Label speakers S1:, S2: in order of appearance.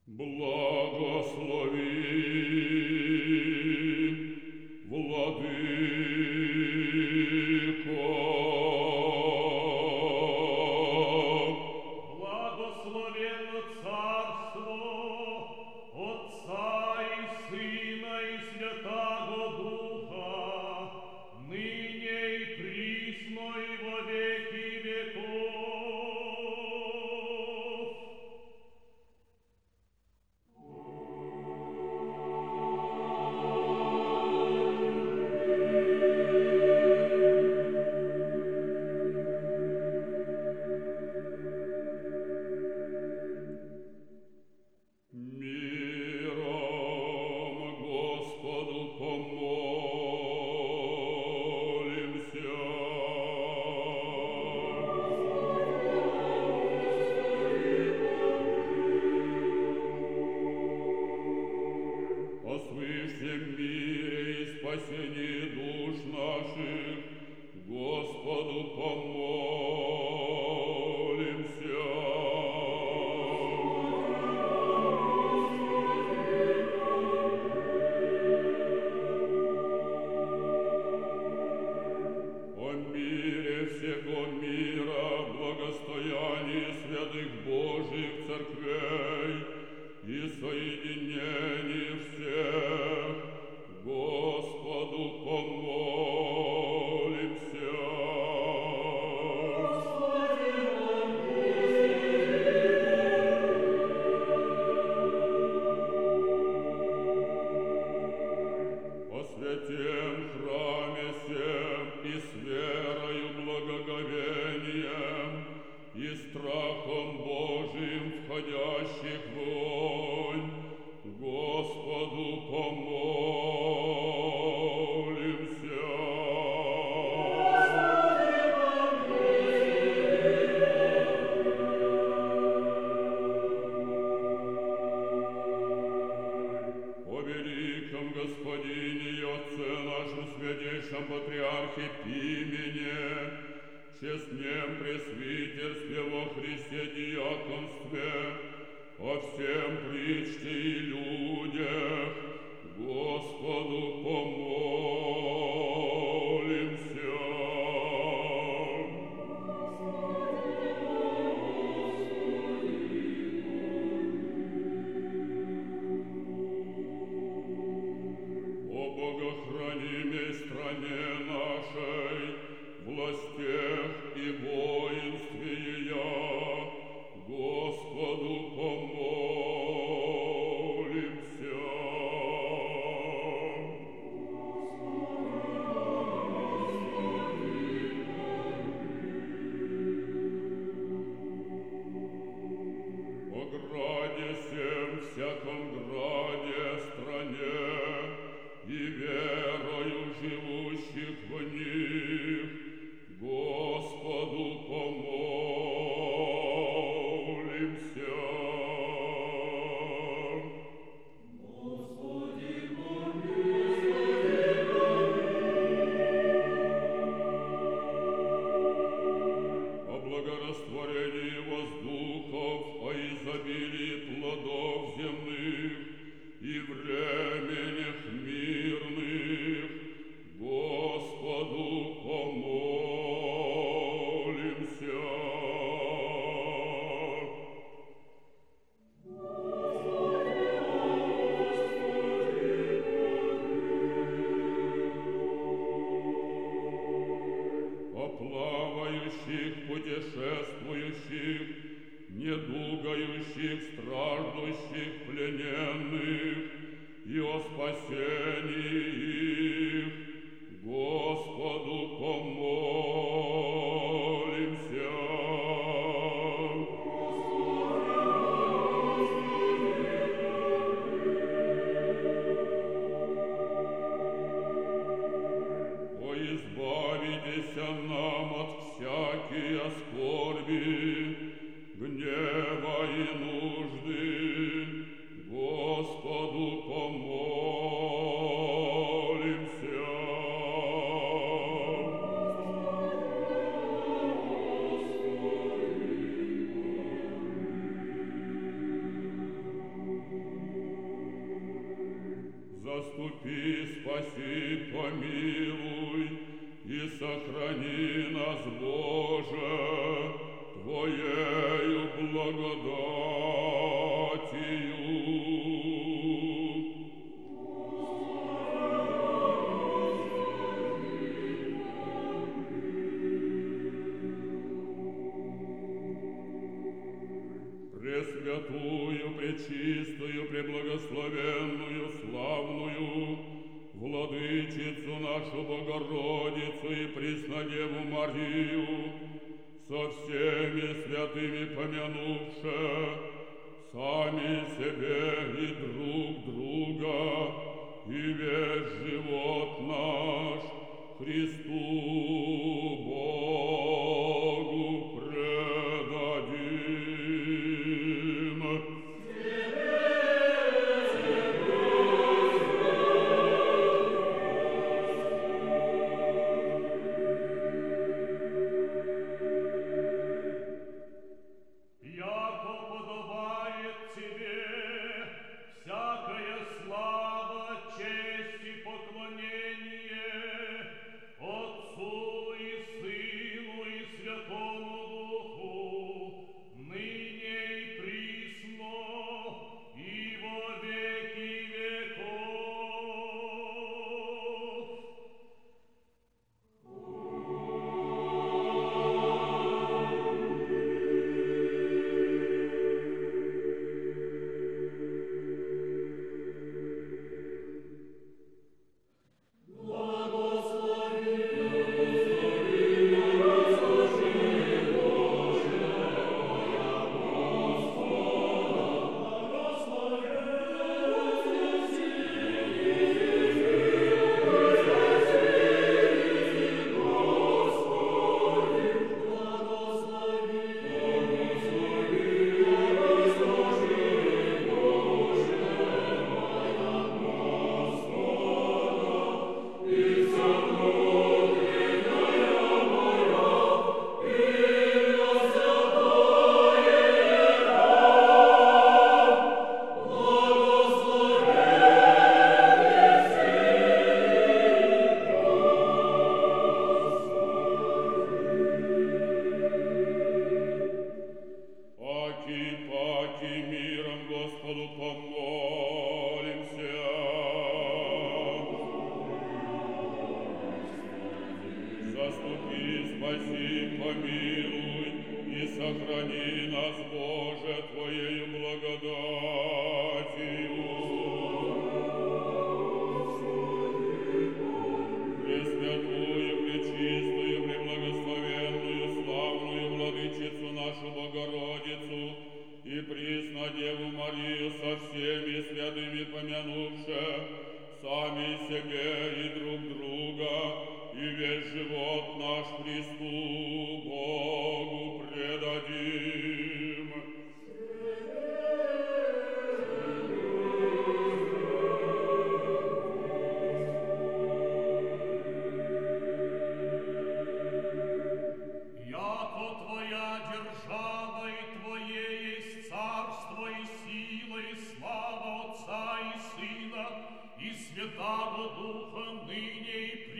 S1: Благослови, Владыко.
S2: Благословенно царство Отца и Сына и Святаго Духа, ныне и присно и во веки веков.
S1: Миром Господу помолимся. О свыше мире и спасении душ наших Господу помолимся. О мире всего мира, благостоянии святых Божьих церквей и соединении всех Господу помолимся. О святем храме сем и с верою благоговением и страхом Божиим входящих в огонь Господу помолимся. О великом Господине и Отце нашем святейшем Патриархе Пимене, честнем пресвитерстве во Христе диаконстве, о всем причте и людях, Господу помолимся. О богохранимой стране нашей, властях и воинстве ее, Господу помолимся. О граде сем, всяком граде, стране и верою живущих в них, Господу помолимся. О благорастворении воздухов, о изобилии плодов земных и временях мирных, Господу помолимся. О плавающих, путешествующих, недугающих, страждущих, плененных и о спасении их, Господу помолимся. О избавитеся нам от всякие скорби, гнева и нужды, Господу помолимся. Заступи, спаси, помилуй, и сохрани нас, Боже, Твоею благодатью. Пресвятую, пречистую, преблагословенную, славную, Владычицу нашу Богородицу и Преснодеву Марию, со всеми святыми помянувши, сами себе и друг друга, и весь живот наш Христу Богу предадим.
S2: Яко подобает тебе всякая слава, честь и поклонение Отцу и Сыну и Святому Духу, ныне и присно и во веки веков.
S1: Паки миром Господу помолимся. Заступи, спаси, помилуй и сохрани нас, Боже, Твоею благодатью. Пресвятую, пречистую, преблагословенную, славную Владычицу нашу Богородицу и Преснодеву Марию со всеми святыми помянувши, сами себе и друг друга, и весь живот наш Христу Богу предадим.
S2: Яко Твоя держава и Твое есть царство и сила и слава Отца и Сына и Святаго Духа ныне и